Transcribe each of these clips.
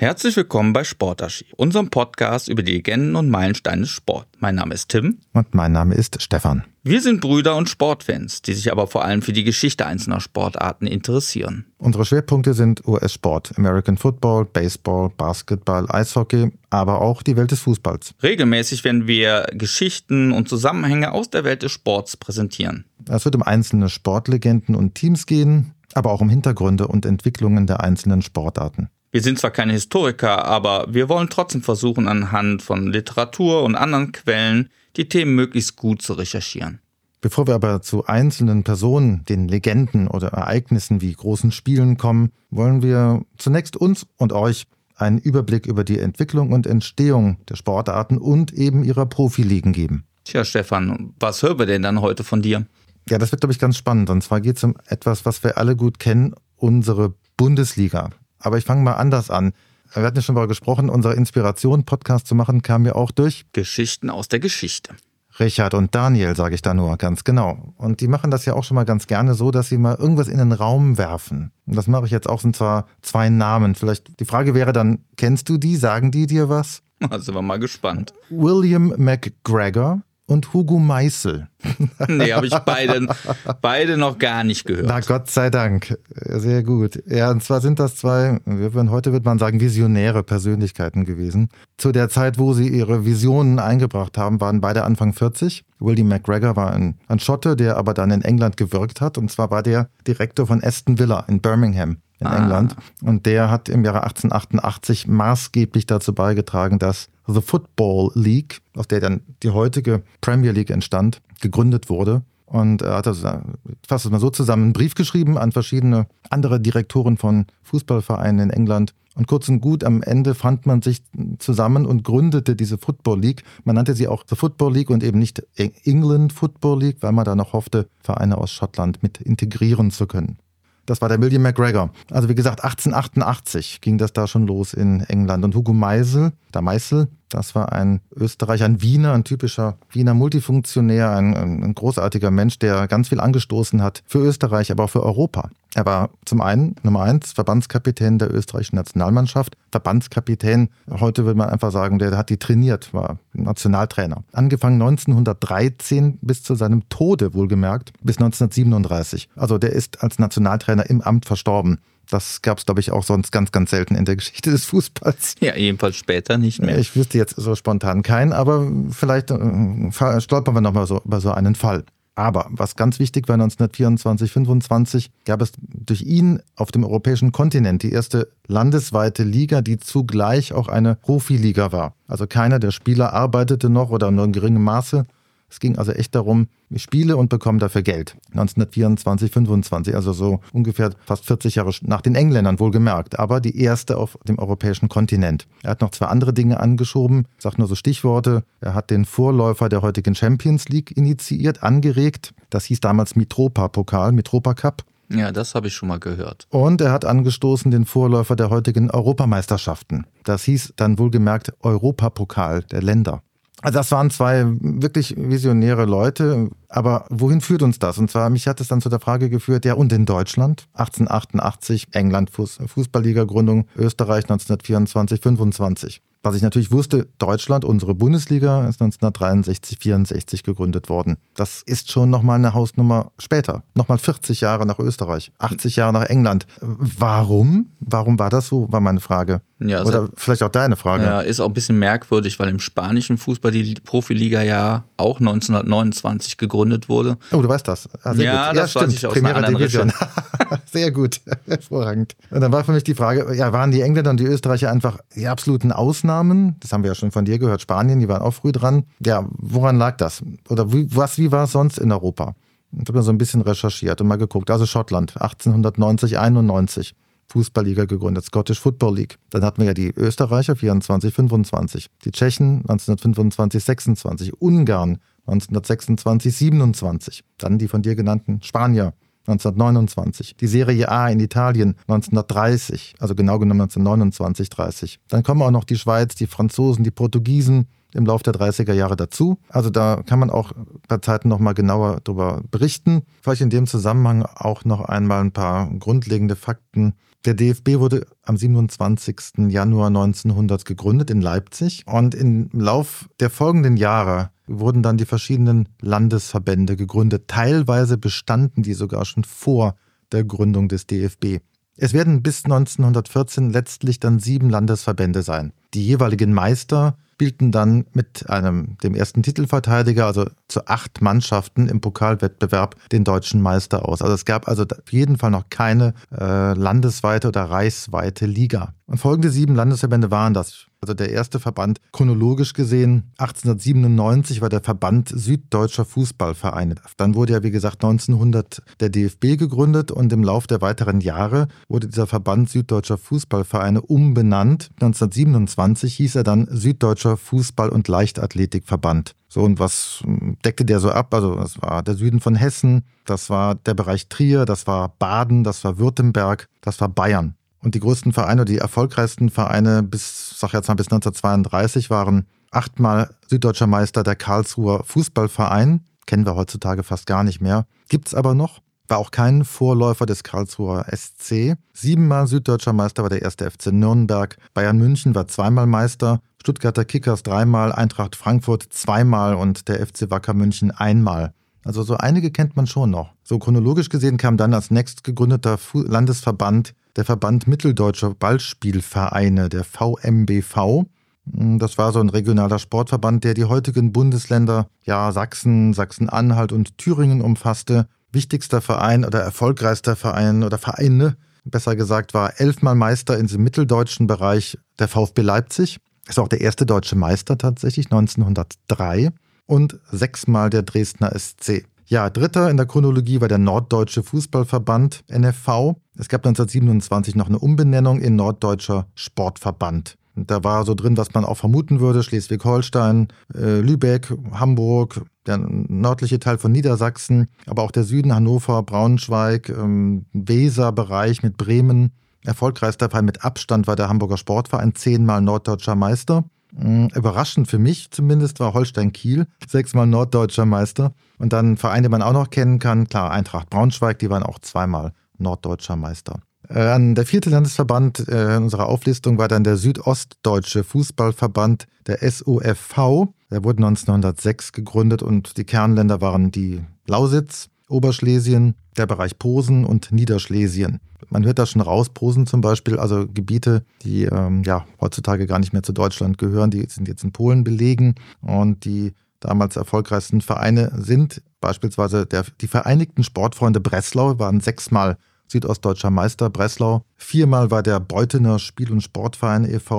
Herzlich willkommen bei Sportarchiv, unserem Podcast über die Legenden und Meilensteine des Sports. Mein Name ist Tim. Und mein Name ist Stefan. Wir sind Brüder und Sportfans, die sich aber vor allem für die Geschichte einzelner Sportarten interessieren. Unsere Schwerpunkte sind US-Sport, American Football, Baseball, Basketball, Eishockey, aber auch die Welt des Fußballs. Regelmäßig werden wir Geschichten und Zusammenhänge aus der Welt des Sports präsentieren. Es wird um einzelne Sportlegenden und Teams gehen, aber auch um Hintergründe und Entwicklungen der einzelnen Sportarten. Wir sind zwar keine Historiker, aber wir wollen trotzdem versuchen, anhand von Literatur und anderen Quellen die Themen möglichst gut zu recherchieren. Bevor wir aber zu einzelnen Personen, den Legenden oder Ereignissen wie großen Spielen kommen, wollen wir zunächst uns und euch einen Überblick über die Entwicklung und Entstehung der Sportarten und eben ihrer Profiligen geben. Tja, Stefan, was hören wir denn dann heute von dir? Ja, das wird, glaube ich, ganz spannend. Und zwar geht es um etwas, was wir alle gut kennen, unsere Bundesliga. Aber ich fange mal anders an. Wir hatten ja schon mal gesprochen, unsere Inspiration, Podcast zu machen, kam ja auch durch Geschichten aus der Geschichte. Richard und Daniel, sage ich da nur, ganz genau. Und die machen das ja auch schon mal ganz gerne so, dass sie mal irgendwas in den Raum werfen. Und das mache ich jetzt auch, sind zwar zwei Namen. Vielleicht die Frage wäre dann, kennst du die? Sagen die dir was? Da sind wir mal gespannt. William McGregor und Hugo Meisel. Nee, habe ich beide noch gar nicht gehört. Na Gott sei Dank. Sehr gut. Ja, und zwar sind das zwei, heute wird man sagen, visionäre Persönlichkeiten gewesen. Zu der Zeit, wo sie ihre Visionen eingebracht haben, waren beide Anfang 40. William McGregor war ein Schotte, der aber dann in England gewirkt hat. Und zwar war der Direktor von Aston Villa in Birmingham in England. Und der hat im Jahre 1888 maßgeblich dazu beigetragen, dass The Football League, aus der dann die heutige Premier League entstand, gegründet wurde. Und er hat also, fasse es mal so zusammen, einen Brief geschrieben an verschiedene andere Direktoren von Fußballvereinen in England. Und kurz und gut, am Ende fand man sich zusammen und gründete diese Football League. Man nannte sie auch The Football League und eben nicht England Football League, weil man da noch hoffte, Vereine aus Schottland mit integrieren zu können. Das war der William McGregor. Also wie gesagt, 1888 ging das da schon los in England. Und Hugo Meisel, das war ein Österreicher, ein Wiener, ein typischer Wiener Multifunktionär, ein großartiger Mensch, der ganz viel angestoßen hat für Österreich, aber auch für Europa. Er war zum einen, Nummer 1, Verbandskapitän der österreichischen Nationalmannschaft. Verbandskapitän, heute würde man einfach sagen, der hat die trainiert, war Nationaltrainer. Angefangen 1913 bis zu seinem Tode, wohlgemerkt, bis 1937. Also der ist als Nationaltrainer im Amt verstorben. Das gab es, glaube ich, auch sonst ganz, ganz selten in der Geschichte des Fußballs. Ja, jedenfalls später nicht mehr. Ich wüsste jetzt so spontan keinen, aber vielleicht stolpern wir noch mal über so einen Fall. Aber was ganz wichtig war, 1924, 25 gab es durch ihn auf dem europäischen Kontinent die erste landesweite Liga, die zugleich auch eine Profiliga war. Also keiner der Spieler arbeitete noch oder nur in geringem Maße. Es ging also echt darum, ich spiele und bekomme dafür Geld. 1924, 25, also so ungefähr fast 40 Jahre nach den Engländern wohlgemerkt, aber die erste auf dem europäischen Kontinent. Er hat noch zwei andere Dinge angeschoben, ich sage nur so Stichworte. Er hat den Vorläufer der heutigen Champions League initiiert, angeregt. Das hieß damals Mitropa-Pokal, Mitropa Cup. Ja, das habe ich schon mal gehört. Und er hat angestoßen den Vorläufer der heutigen Europameisterschaften. Das hieß dann wohlgemerkt Europapokal der Länder. Also das waren zwei wirklich visionäre Leute, aber wohin führt uns das? Und zwar, mich hat es dann zu der Frage geführt, ja und in Deutschland? 1888, England, Fußballliga-Gründung, Österreich 1924, 25. Was ich natürlich wusste, Deutschland, unsere Bundesliga, ist 1963, 64 gegründet worden. Das ist schon nochmal eine Hausnummer später. Nochmal 40 Jahre nach Österreich, 80 Jahre nach England. Warum? Warum war das so, war meine Frage. Ja, oder vielleicht auch deine Frage. Ja, ist auch ein bisschen merkwürdig, weil im spanischen Fußball die Profiliga ja auch 1929 gegründet wurde. Oh, du weißt das. Sehr ja, gut. Das stimmt. Weiß ich aus Primera einer Division. Sehr gut, hervorragend. Und dann war für mich die Frage, ja, waren die Engländer und die Österreicher einfach die absoluten Ausnahmen? Das haben wir ja schon von dir gehört, Spanien, die waren auch früh dran. Ja, woran lag das? Oder wie war es sonst in Europa? Ich habe so ein bisschen recherchiert und mal geguckt. Also Schottland, 1890, 91. Fußballliga gegründet, Scottish Football League. Dann hatten wir ja die Österreicher, 24, 25. Die Tschechen, 1925, 26. Ungarn, 1926, 27. Dann die von dir genannten Spanier, 1929. Die Serie A in Italien 1930, also genau genommen 1929, 30. Dann kommen auch noch die Schweiz, die Franzosen, die Portugiesen im Laufe der 30er Jahre dazu. Also da kann man auch bei Zeiten nochmal genauer darüber berichten. Vielleicht in dem Zusammenhang auch noch einmal ein paar grundlegende Fakten. Der DFB wurde am 27. Januar 1900 gegründet in Leipzig und im Lauf der folgenden Jahre wurden dann die verschiedenen Landesverbände gegründet. Teilweise bestanden die sogar schon vor der Gründung des DFB. Es werden bis 1914 letztlich dann 7 Landesverbände sein. Die jeweiligen Meister spielten dann mit dem ersten Titelverteidiger, also zu 8 Mannschaften im Pokalwettbewerb, den deutschen Meister aus. Also es gab also auf jeden Fall noch keine landesweite oder reichsweite Liga. Und folgende 7 Landesverbände waren das. Also der erste Verband, chronologisch gesehen, 1897 war der Verband Süddeutscher Fußballvereine. Dann wurde ja, wie gesagt, 1900 der DFB gegründet und im Lauf der weiteren Jahre wurde dieser Verband Süddeutscher Fußballvereine umbenannt. 1927 hieß er dann Süddeutscher Fußball- und Leichtathletikverband. So, und was deckte der so ab? Also das war der Süden von Hessen, das war der Bereich Trier, das war Baden, das war Württemberg, das war Bayern. Und die größten Vereine, die erfolgreichsten Vereine bis 1932 waren 8-mal süddeutscher Meister der Karlsruher Fußballverein. Kennen wir heutzutage fast gar nicht mehr. Gibt's aber noch. War auch kein Vorläufer des Karlsruher SC. 7-mal süddeutscher Meister war der 1. FC Nürnberg. Bayern München war 2-mal Meister. Stuttgarter Kickers 3-mal, Eintracht Frankfurt 2-mal und der FC Wacker München 1-mal. Also so einige kennt man schon noch. So chronologisch gesehen kam dann als nächst gegründeter Landesverband der Verband Mitteldeutscher Ballspielvereine, der VMBV. Das war so ein regionaler Sportverband, der die heutigen Bundesländer, Sachsen, Sachsen-Anhalt und Thüringen umfasste. Wichtigster Verein oder erfolgreichster Verein oder Vereine, besser gesagt, war 11-mal Meister in diesem mitteldeutschen Bereich der VfB Leipzig. Ist auch der erste deutsche Meister tatsächlich, 1903. Und 6-mal der Dresdner SC. Ja, dritter in der Chronologie war der Norddeutsche Fußballverband, NFV. Es gab 1927 noch eine Umbenennung in Norddeutscher Sportverband. Und da war so drin, was man auch vermuten würde, Schleswig-Holstein, Lübeck, Hamburg, der nördliche Teil von Niedersachsen, aber auch der Süden, Hannover, Braunschweig, Weserbereich mit Bremen. Erfolgreichster Verein mit Abstand war der Hamburger Sportverein, 10-mal norddeutscher Meister. Überraschend für mich zumindest war Holstein Kiel, 6-mal norddeutscher Meister. Und dann ein Verein, den man auch noch kennen kann, klar, Eintracht Braunschweig, die waren auch 2-mal norddeutscher Meister. Der 4. Landesverband in unserer Auflistung war dann der Südostdeutsche Fußballverband, der SOFV. Der wurde 1906 gegründet und die Kernländer waren die Lausitz, Oberschlesien, der Bereich Posen und Niederschlesien. Man hört da schon raus, Posen zum Beispiel, also Gebiete, die heutzutage gar nicht mehr zu Deutschland gehören, die sind jetzt in Polen belegen und die damals erfolgreichsten Vereine sind beispielsweise die Vereinigten Sportfreunde Breslau, waren 6-mal südostdeutscher Meister Breslau. 4-mal war der Beuthener Spiel- und Sportverein e.V.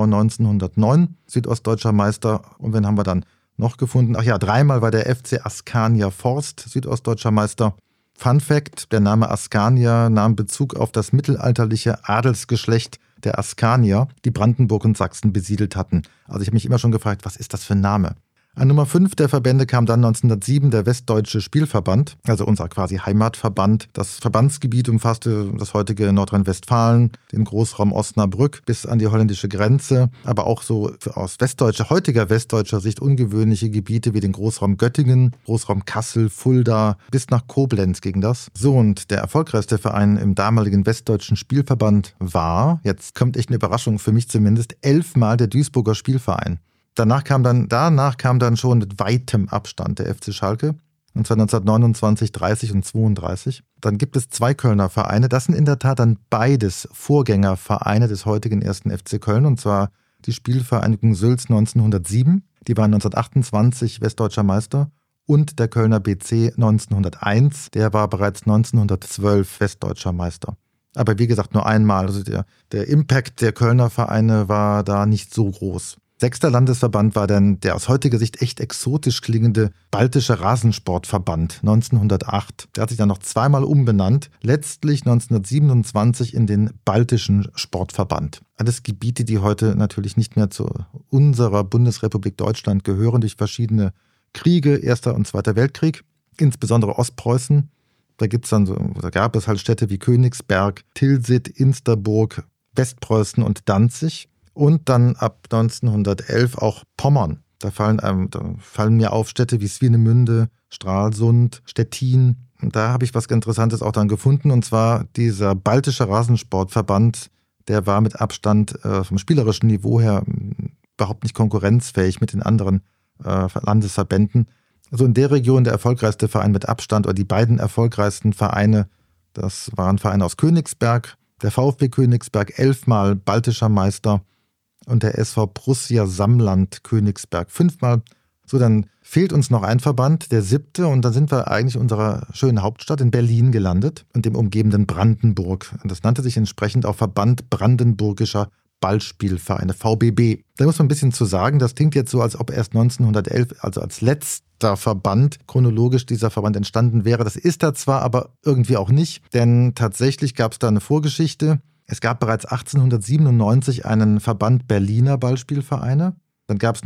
1909 südostdeutscher Meister. Und wen haben wir dann noch gefunden? 3-mal war der FC Askania Forst südostdeutscher Meister. Fun Fact, der Name Askania nahm Bezug auf das mittelalterliche Adelsgeschlecht der Askanier, die Brandenburg und Sachsen besiedelt hatten. Also ich habe mich immer schon gefragt, was ist das für ein Name? An Nummer 5 der Verbände kam dann 1907 der Westdeutsche Spielverband, also unser quasi Heimatverband. Das Verbandsgebiet umfasste das heutige Nordrhein-Westfalen, den Großraum Osnabrück bis an die holländische Grenze, aber auch so aus heutiger westdeutscher Sicht ungewöhnliche Gebiete wie den Großraum Göttingen, Großraum Kassel, Fulda, bis nach Koblenz ging das. So, und der erfolgreichste Verein im damaligen Westdeutschen Spielverband war, jetzt kommt echt eine Überraschung für mich zumindest, 11-mal der Duisburger Spielverein. Danach kam dann schon mit weitem Abstand der FC Schalke, und zwar 1929, 30 und 32. Dann gibt es 2 Kölner Vereine, das sind in der Tat dann beides Vorgängervereine des heutigen 1. FC Köln, und zwar die Spielvereinigung Sülz 1907, die waren 1928 westdeutscher Meister, und der Kölner BC 1901, der war bereits 1912 westdeutscher Meister. Aber wie gesagt, nur einmal, also der Impact der Kölner Vereine war da nicht so groß. 6. Landesverband war dann der aus heutiger Sicht echt exotisch klingende Baltische Rasensportverband 1908. Der hat sich dann noch 2-mal umbenannt, letztlich 1927 in den Baltischen Sportverband. Alles Gebiete, die heute natürlich nicht mehr zu unserer Bundesrepublik Deutschland gehören, durch verschiedene Kriege, Erster und Zweiter Weltkrieg, insbesondere Ostpreußen. Da gab es halt Städte wie Königsberg, Tilsit, Insterburg, Westpreußen und Danzig. Und dann ab 1911 auch Pommern. Da fallen mir auf Städte wie Swinemünde, Stralsund, Stettin. Und da habe ich was Interessantes auch dann gefunden. Und zwar dieser baltische Rasensportverband, der war mit Abstand vom spielerischen Niveau her überhaupt nicht konkurrenzfähig mit den anderen Landesverbänden. Also in der Region der erfolgreichste Verein mit Abstand oder die beiden erfolgreichsten Vereine, das waren Vereine aus Königsberg, der VfB Königsberg 11-mal baltischer Meister und der SV Prussia Samland Königsberg 5-mal. So, dann fehlt uns noch ein Verband, der 7. und dann sind wir eigentlich in unserer schönen Hauptstadt in Berlin gelandet und dem umgebenden Brandenburg. Und das nannte sich entsprechend auch Verband Brandenburgischer Ballspielvereine, VBB. Da muss man ein bisschen zu sagen, das klingt jetzt so, als ob erst 1911, also als letzter Verband, chronologisch dieser Verband entstanden wäre. Das ist er zwar, aber irgendwie auch nicht, denn tatsächlich gab es da eine Vorgeschichte. Es gab bereits 1897 einen Verband Berliner Ballspielvereine. Dann gab es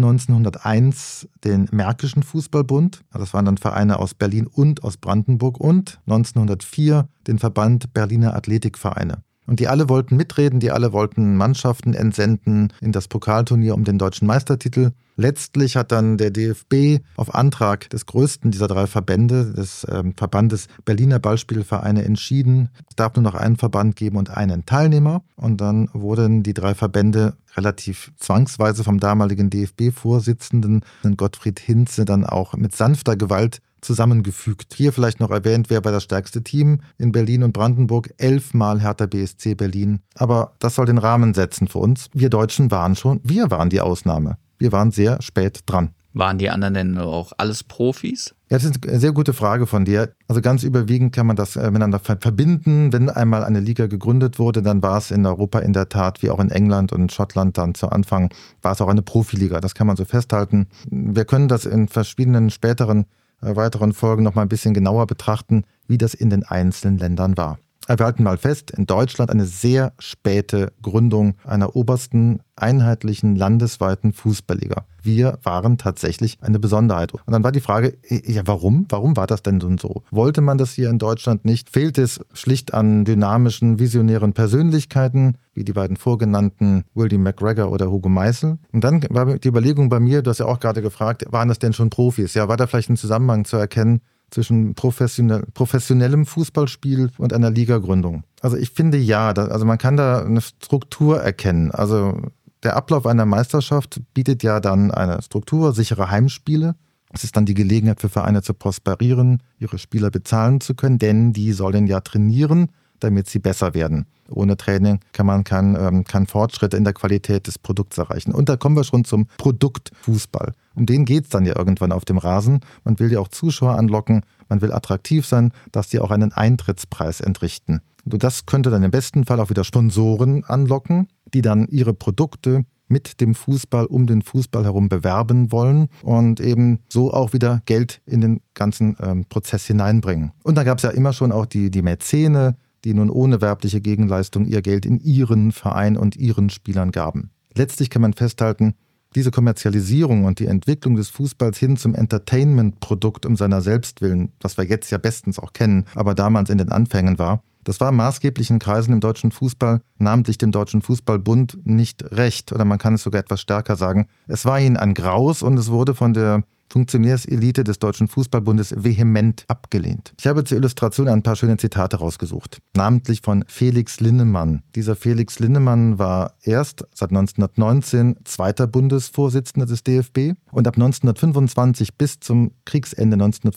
1901 den Märkischen Fußballbund. Das waren dann Vereine aus Berlin und aus Brandenburg. Und 1904 den Verband Berliner Athletikvereine. Und die alle wollten mitreden, die alle wollten Mannschaften entsenden in das Pokalturnier um den deutschen Meistertitel. Letztlich hat dann der DFB auf Antrag des größten dieser 3 Verbände, des Verbandes Berliner Ballspielvereine, entschieden, es darf nur noch einen Verband geben und einen Teilnehmer. Und dann wurden die 3 Verbände relativ zwangsweise vom damaligen DFB-Vorsitzenden Gottfried Hinze dann auch mit sanfter Gewalt zusammengefügt. Hier vielleicht noch erwähnt, wer war das stärkste Team in Berlin und Brandenburg? 11-mal Hertha BSC Berlin. Aber das soll den Rahmen setzen für uns. Wir Deutschen waren die Ausnahme. Wir waren sehr spät dran. Waren die anderen denn auch alles Profis? Ja, das ist eine sehr gute Frage von dir. Also ganz überwiegend kann man das miteinander verbinden. Wenn einmal eine Liga gegründet wurde, dann war es in Europa in der Tat, wie auch in England und Schottland dann zu Anfang, war es auch eine Profiliga. Das kann man so festhalten. Wir können das in verschiedenen späteren weiteren Folgen noch mal ein bisschen genauer betrachten, wie das in den einzelnen Ländern war. Wir halten mal fest, in Deutschland eine sehr späte Gründung einer obersten, einheitlichen, landesweiten Fußballliga. Wir waren tatsächlich eine Besonderheit. Und dann war die Frage, ja warum? Warum war das denn so? Wollte man das hier in Deutschland nicht? Fehlt es schlicht an dynamischen, visionären Persönlichkeiten, wie die beiden vorgenannten William McGregor oder Hugo Meisel? Und dann war die Überlegung bei mir, du hast ja auch gerade gefragt, waren das denn schon Profis? Ja, war da vielleicht ein Zusammenhang zu erkennen zwischen professionellem Fußballspiel und einer Ligagründung? Also ich finde ja, also man kann da eine Struktur erkennen. Also der Ablauf einer Meisterschaft bietet ja dann eine Struktur, sichere Heimspiele. Es ist dann die Gelegenheit für Vereine zu prosperieren, ihre Spieler bezahlen zu können, denn die sollen ja trainieren, damit sie besser werden. Ohne Training kann man keinen Fortschritt in der Qualität des Produkts erreichen. Und da kommen wir schon zum Produkt Fußball. Um den geht es dann ja irgendwann auf dem Rasen. Man will ja auch Zuschauer anlocken, man will attraktiv sein, dass die auch einen Eintrittspreis entrichten. Und das könnte dann im besten Fall auch wieder Sponsoren anlocken, die dann ihre Produkte mit dem Fußball, um den Fußball herum bewerben wollen und eben so auch wieder Geld in den ganzen Prozess hineinbringen. Und da gab es ja immer schon auch die Mäzene, die nun ohne werbliche Gegenleistung ihr Geld in ihren Verein und ihren Spielern gaben. Letztlich kann man festhalten, diese Kommerzialisierung und die Entwicklung des Fußballs hin zum Entertainment-Produkt um seiner selbst willen, das wir jetzt ja bestens auch kennen, aber damals in den Anfängen war, das war maßgeblichen Kreisen im deutschen Fußball, namentlich dem Deutschen Fußballbund, nicht recht. Oder man kann es sogar etwas stärker sagen. Es war ihnen ein Graus und es wurde von der Funktionärselite des Deutschen Fußballbundes vehement abgelehnt. Ich habe zur Illustration ein paar schöne Zitate rausgesucht, namentlich von Felix Linnemann. Dieser Felix Linnemann war erst seit 1919 zweiter Bundesvorsitzender des DFB und ab 1925 bis zum Kriegsende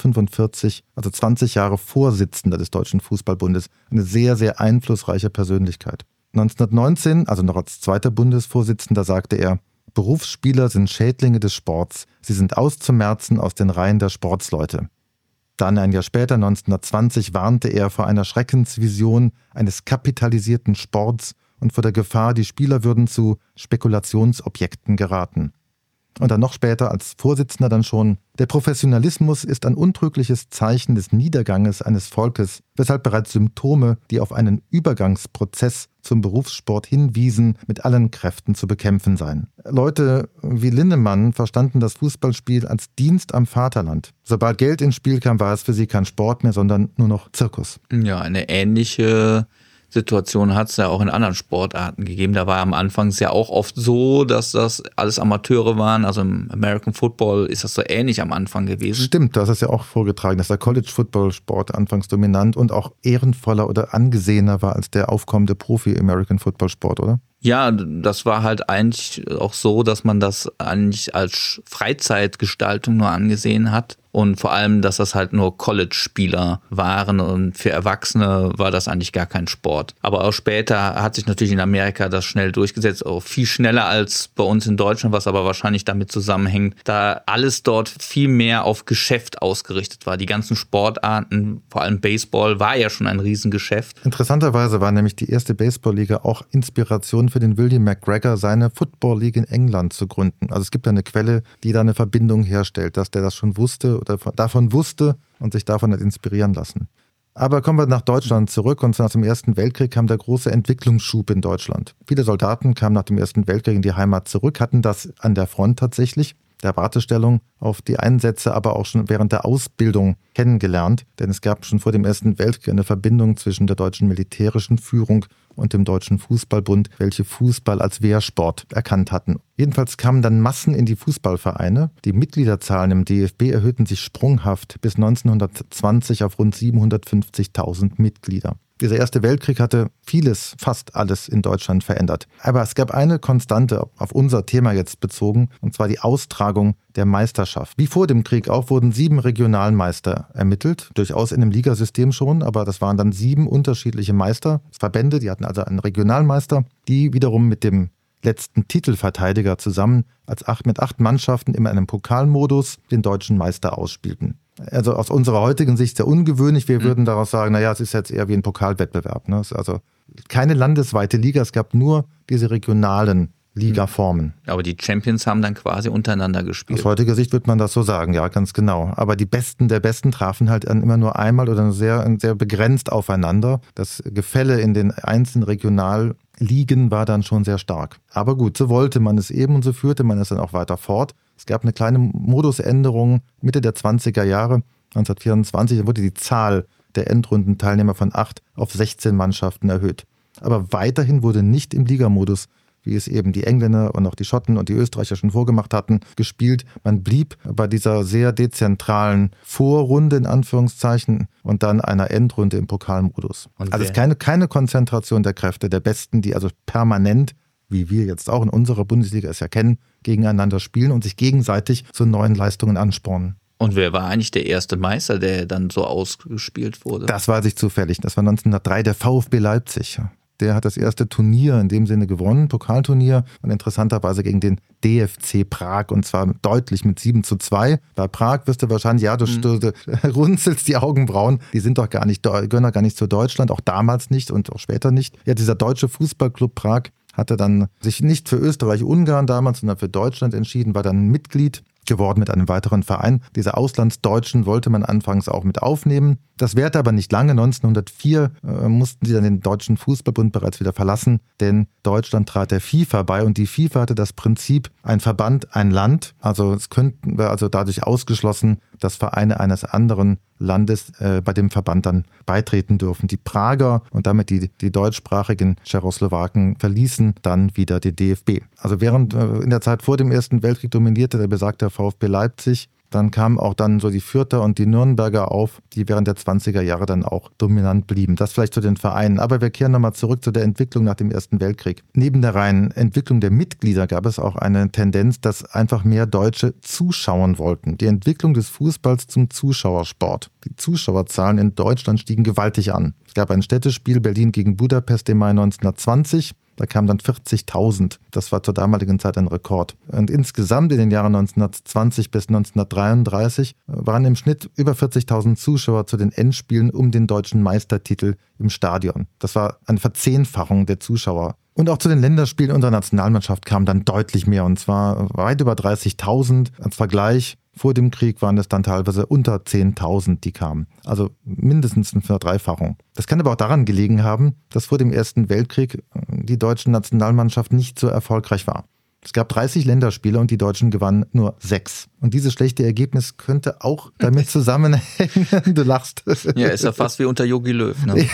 1945, also 20 Jahre Vorsitzender des Deutschen Fußballbundes. Eine sehr, sehr einflussreiche Persönlichkeit. 1919, also noch als zweiter Bundesvorsitzender, sagte er: Berufsspieler sind Schädlinge des Sports. Sie sind auszumerzen aus den Reihen der Sportsleute. Dann ein Jahr später, 1920, warnte er vor einer Schreckensvision eines kapitalisierten Sports und vor der Gefahr, die Spieler würden zu Spekulationsobjekten geraten. Und dann noch später als Vorsitzender dann schon: Der Professionalismus ist ein untrügliches Zeichen des Niederganges eines Volkes, weshalb bereits Symptome, die auf einen Übergangsprozess zum Berufssport hinwiesen, mit allen Kräften zu bekämpfen seien. Leute wie Linnemann verstanden das Fußballspiel als Dienst am Vaterland. Sobald Geld ins Spiel kam, war es für sie kein Sport mehr, sondern nur noch Zirkus. Ja, eine ähnliche Situation hat es ja auch in anderen Sportarten gegeben. Da war am Anfang es ja auch oft so, dass das alles Amateure waren. Also im American Football ist das so ähnlich am Anfang gewesen. Stimmt, du hast es ja auch vorgetragen, dass der College-Football-Sport anfangs dominant und auch ehrenvoller oder angesehener war als der aufkommende Profi-American-Football-Sport, oder? Ja, das war halt eigentlich auch so, dass man das eigentlich als Freizeitgestaltung nur angesehen hat. Und vor allem, dass das halt nur College-Spieler waren und für Erwachsene war das eigentlich gar kein Sport. Aber auch später hat sich natürlich in Amerika das schnell durchgesetzt, auch viel schneller als bei uns in Deutschland, was aber wahrscheinlich damit zusammenhängt, da alles dort viel mehr auf Geschäft ausgerichtet war. Die ganzen Sportarten, vor allem Baseball, war ja schon ein Riesengeschäft. Interessanterweise war nämlich die erste Baseball-Liga auch Inspiration für den William McGregor, seine Football League in England zu gründen. Also es gibt eine Quelle, die da eine Verbindung herstellt, dass der das schon wusste oder davon wusste und sich davon hat inspirieren lassen. Aber kommen wir nach Deutschland zurück, und nach dem Ersten Weltkrieg kam der große Entwicklungsschub in Deutschland. Viele Soldaten kamen nach dem Ersten Weltkrieg in die Heimat zurück, hatten das an der Front tatsächlich, der Wartestellung auf die Einsätze, aber auch schon während der Ausbildung kennengelernt. Denn es gab schon vor dem Ersten Weltkrieg eine Verbindung zwischen der deutschen militärischen Führung und dem Deutschen Fußballbund, welche Fußball als Wehrsport erkannt hatten. Jedenfalls kamen dann Massen in die Fußballvereine. Die Mitgliederzahlen im DFB erhöhten sich sprunghaft bis 1920 auf rund 750.000 Mitglieder. Dieser Erste Weltkrieg hatte vieles, fast alles in Deutschland verändert. Aber es gab eine Konstante, auf unser Thema jetzt bezogen, und zwar die Austragung der Meisterschaft. Wie vor dem Krieg auch wurden 7 Regionalmeister ermittelt, durchaus in einem Ligasystem schon, aber das waren dann 7 unterschiedliche Meisterverbände, die hatten also einen Regionalmeister, die wiederum mit dem letzten Titelverteidiger zusammen mit 8 Mannschaften in einem Pokalmodus den deutschen Meister ausspielten. Also aus unserer heutigen Sicht sehr ungewöhnlich. Wir würden daraus sagen, naja, es ist jetzt eher wie ein Pokalwettbewerb. Ne? Es ist also keine landesweite Liga, es gab nur diese regionalen Ligaformen. Aber die Champions haben dann quasi untereinander gespielt. Aus heutiger Sicht wird man das so sagen, ja, ganz genau. Aber die Besten der Besten trafen halt dann immer nur einmal oder sehr begrenzt aufeinander. Das Gefälle in den einzelnen Regionalligen war dann schon sehr stark. Aber gut, so wollte man es eben und so führte man es dann auch weiter fort. Es gab eine kleine Modusänderung Mitte der 20er Jahre, 1924, da wurde die Zahl der Endrundenteilnehmer von 8 auf 16 Mannschaften erhöht. Aber weiterhin wurde nicht im Ligamodus, wie es eben die Engländer und auch die Schotten und die Österreicher schon vorgemacht hatten, gespielt. Man blieb bei dieser sehr dezentralen Vorrunde in Anführungszeichen und dann einer Endrunde im Pokalmodus. Also es ist keine Konzentration der Kräfte der Besten, die also permanent, wie wir jetzt auch in unserer Bundesliga es ja kennen, gegeneinander spielen und sich gegenseitig zu neuen Leistungen anspornen. Und wer war eigentlich der erste Meister, der dann so ausgespielt wurde? Das weiß ich zufällig. Das war 1903 der VfB Leipzig. Der hat das erste Turnier in dem Sinne gewonnen, Pokalturnier, und interessanterweise gegen den DFC Prag, und zwar deutlich mit 7:2. Bei Prag wirst du wahrscheinlich, du runzelst die Augenbrauen, die sind doch gehören doch gar nicht zu Deutschland, auch damals nicht und auch später nicht. Ja, dieser deutsche Fußballclub Prag hatte dann sich nicht für Österreich-Ungarn damals, sondern für Deutschland entschieden, war dann Mitglied geworden mit einem weiteren Verein. Diese Auslandsdeutschen wollte man anfangs auch mit aufnehmen. Das währte aber nicht lange. 1904 mussten sie dann den Deutschen Fußballbund bereits wieder verlassen, denn Deutschland trat der FIFA bei und die FIFA hatte das Prinzip, ein Verband, ein Land. Also es könnten wir also dadurch ausgeschlossen, dass Vereine eines anderen Landes bei dem Verband dann beitreten dürfen. Die Prager und damit die deutschsprachigen Tschechoslowaken verließen dann wieder den DFB. Also während in der Zeit vor dem Ersten Weltkrieg dominierte der besagte VfB Leipzig. Dann kamen auch dann so die Fürther und die Nürnberger auf, die während der 20er Jahre dann auch dominant blieben. Das vielleicht zu den Vereinen. Aber wir kehren nochmal zurück zu der Entwicklung nach dem Ersten Weltkrieg. Neben der reinen Entwicklung der Mitglieder gab es auch eine Tendenz, dass einfach mehr Deutsche zuschauen wollten. Die Entwicklung des Fußballs zum Zuschauersport. Die Zuschauerzahlen in Deutschland stiegen gewaltig an. Es gab ein Städtespiel Berlin gegen Budapest im Mai 1920. Da kamen dann 40.000. Das war zur damaligen Zeit ein Rekord. Und insgesamt in den Jahren 1920 bis 1933 waren im Schnitt über 40.000 Zuschauer zu den Endspielen um den deutschen Meistertitel im Stadion. Das war eine Verzehnfachung der Zuschauer Und auch zu den Länderspielen unserer Nationalmannschaft kam dann deutlich mehr, und zwar weit über 30.000. Als Vergleich, vor dem Krieg waren es dann teilweise unter 10.000, die kamen. Also mindestens eine Verdreifachung. Das kann aber auch daran gelegen haben, dass vor dem Ersten Weltkrieg die deutsche Nationalmannschaft nicht so erfolgreich war. Es gab 30 Länderspiele und die Deutschen gewannen nur 6. Und dieses schlechte Ergebnis könnte auch damit zusammenhängen. Du lachst. Ja, ist ja fast wie unter Jogi Löw. Ne?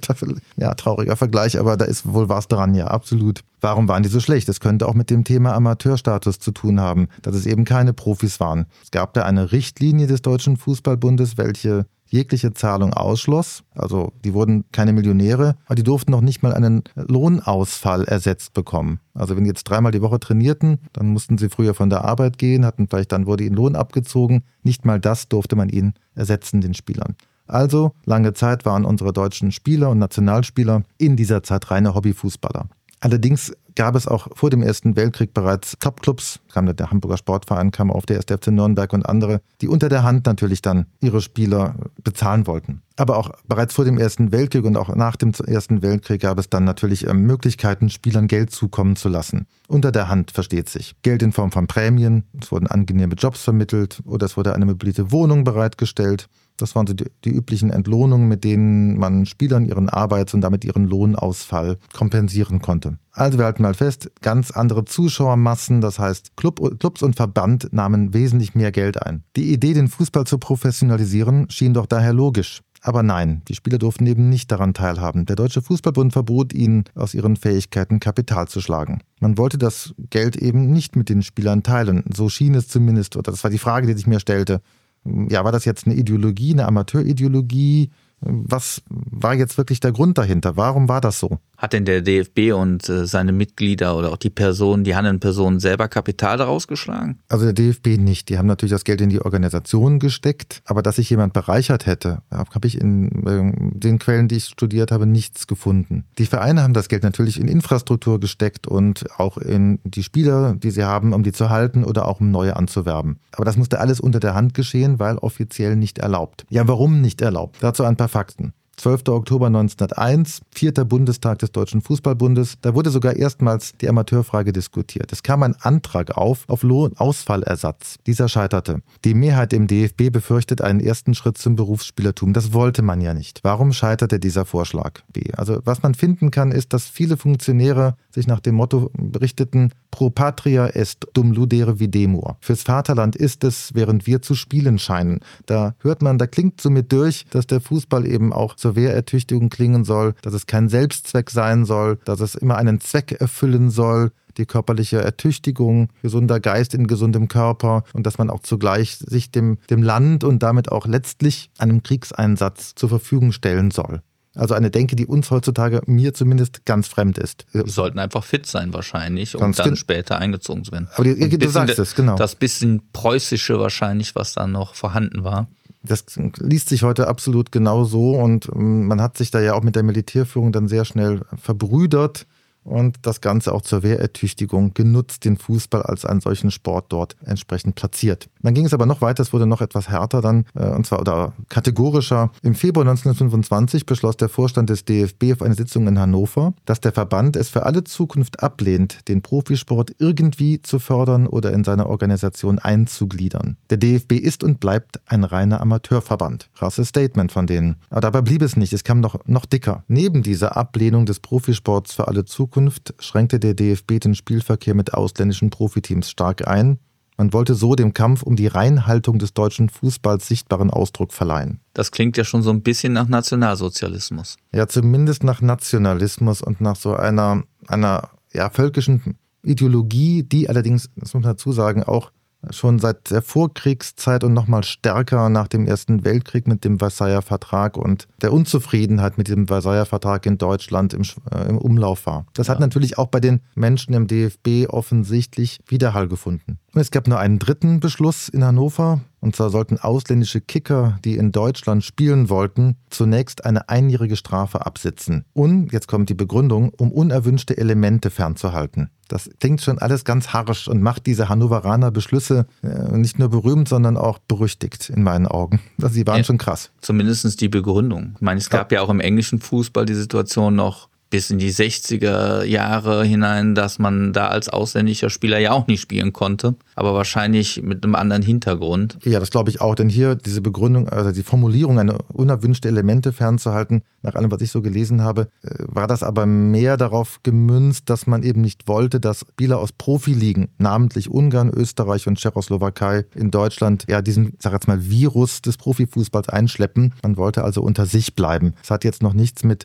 Ja, trauriger Vergleich, aber da ist wohl was dran, ja, absolut. Warum waren die so schlecht? Das könnte auch mit dem Thema Amateurstatus zu tun haben, dass es eben keine Profis waren. Es gab da eine Richtlinie des Deutschen Fußballbundes, welche jegliche Zahlung ausschloss. Also die wurden keine Millionäre, aber die durften noch nicht mal einen Lohnausfall ersetzt bekommen. Also wenn die jetzt 3-mal die Woche trainierten, dann mussten sie früher von der Arbeit gehen, dann wurde ihnen Lohn abgezogen. Nicht mal das durfte man ihnen ersetzen, den Spielern. Also lange Zeit waren unsere deutschen Spieler und Nationalspieler in dieser Zeit reine Hobbyfußballer. Allerdings gab es auch vor dem Ersten Weltkrieg bereits Topclubs, der Hamburger Sportverein kam auf, der 1. FC Nürnberg und andere, die unter der Hand natürlich dann ihre Spieler bezahlen wollten. Aber auch bereits vor dem Ersten Weltkrieg und auch nach dem Ersten Weltkrieg gab es dann natürlich Möglichkeiten, Spielern Geld zukommen zu lassen. Unter der Hand, versteht sich. Geld in Form von Prämien, es wurden angenehme Jobs vermittelt oder es wurde eine möblierte Wohnung bereitgestellt. Das waren so die üblichen Entlohnungen, mit denen man Spielern ihren Arbeits- und damit ihren Lohnausfall kompensieren konnte. Also wir halten mal fest, ganz andere Zuschauermassen, das heißt Clubs und Verband nahmen wesentlich mehr Geld ein. Die Idee, den Fußball zu professionalisieren, schien doch daher logisch. Aber nein, die Spieler durften eben nicht daran teilhaben. Der Deutsche Fußballbund verbot ihnen, aus ihren Fähigkeiten Kapital zu schlagen. Man wollte das Geld eben nicht mit den Spielern teilen. So schien es zumindest, oder das war die Frage, die sich mir stellte. Ja, war das jetzt eine Ideologie, eine Amateurideologie? Was war jetzt wirklich der Grund dahinter? Warum war das so? Hat denn der DFB und seine Mitglieder oder auch die handelnden Personen selber Kapital daraus geschlagen? Also der DFB nicht. Die haben natürlich das Geld in die Organisation gesteckt. Aber dass sich jemand bereichert hätte, habe ich in den Quellen, die ich studiert habe, nichts gefunden. Die Vereine haben das Geld natürlich in Infrastruktur gesteckt und auch in die Spieler, die sie haben, um die zu halten oder auch um neue anzuwerben. Aber das musste alles unter der Hand geschehen, weil offiziell nicht erlaubt. Ja, warum nicht erlaubt? Dazu ein paar Fakten. 12. Oktober 1901, 4. Bundestag des Deutschen Fußballbundes. Da wurde sogar erstmals die Amateurfrage diskutiert. Es kam ein Antrag auf Lohnausfallersatz. Dieser scheiterte. Die Mehrheit im DFB befürchtet einen ersten Schritt zum Berufsspielertum. Das wollte man ja nicht. Warum scheiterte dieser Vorschlag? Also was man finden kann, ist, dass viele Funktionäre sich nach dem Motto berichteten, pro patria est dum ludere videmur. Fürs Vaterland ist es, während wir zu spielen scheinen. Da klingt so mit durch, dass der Fußball eben auch zur Wehrertüchtigung klingen soll, dass es kein Selbstzweck sein soll, dass es immer einen Zweck erfüllen soll, die körperliche Ertüchtigung, gesunder Geist in gesundem Körper und dass man auch zugleich sich dem Land und damit auch letztlich einem Kriegseinsatz zur Verfügung stellen soll. Also eine Denke, die uns heutzutage, mir zumindest, ganz fremd ist. Wir sollten einfach fit sein wahrscheinlich, um dann später eingezogen zu werden. Aber du sagst es, genau. Das bisschen Preußische wahrscheinlich, was da noch vorhanden war. Das liest sich heute absolut genau so und man hat sich da ja auch mit der Militärführung dann sehr schnell verbrüdert und das Ganze auch zur Wehrertüchtigung genutzt, den Fußball als einen solchen Sport dort entsprechend platziert. Dann ging es aber noch weiter, es wurde noch etwas härter dann, und zwar oder kategorischer. Im Februar 1925 beschloss der Vorstand des DFB auf eine Sitzung in Hannover, dass der Verband es für alle Zukunft ablehnt, den Profisport irgendwie zu fördern oder in seiner Organisation einzugliedern. Der DFB ist und bleibt ein reiner Amateurverband. Krasses Statement von denen. Aber dabei blieb es nicht, es kam noch dicker. Neben dieser Ablehnung des Profisports für alle Zukunft schränkte der DFB den Spielverkehr mit ausländischen Profiteams stark ein. Man wollte so dem Kampf um die Reinhaltung des deutschen Fußballs sichtbaren Ausdruck verleihen. Das klingt ja schon so ein bisschen nach Nationalsozialismus. Ja, zumindest nach Nationalismus und nach so einer völkischen Ideologie, die allerdings, das muss man dazu sagen, auch schon seit der Vorkriegszeit und nochmal stärker nach dem Ersten Weltkrieg mit dem Versailler Vertrag und der Unzufriedenheit mit dem Versailler Vertrag in Deutschland im Umlauf war. Das hat natürlich auch bei den Menschen im DFB offensichtlich Widerhall gefunden. Und es gab nur einen dritten Beschluss in Hannover. Und zwar sollten ausländische Kicker, die in Deutschland spielen wollten, zunächst eine einjährige Strafe absitzen. Und, jetzt kommt die Begründung, um unerwünschte Elemente fernzuhalten. Das klingt schon alles ganz harsch und macht diese Hannoveraner Beschlüsse nicht nur berühmt, sondern auch berüchtigt in meinen Augen. Also sie waren schon krass. Zumindest die Begründung. Ich meine, es gab ja auch im englischen Fußball die Situation noch, bis in die 60er Jahre hinein, dass man da als ausländischer Spieler ja auch nicht spielen konnte, aber wahrscheinlich mit einem anderen Hintergrund. Ja, das glaube ich auch, denn hier diese Begründung, also die Formulierung, eine unerwünschte Elemente fernzuhalten, nach allem, was ich so gelesen habe, war das aber mehr darauf gemünzt, dass man eben nicht wollte, dass Spieler aus Profiligen, namentlich Ungarn, Österreich und Tschechoslowakei in Deutschland, ja diesen, sag jetzt mal, Virus des Profifußballs einschleppen. Man wollte also unter sich bleiben. Es hat jetzt noch nichts mit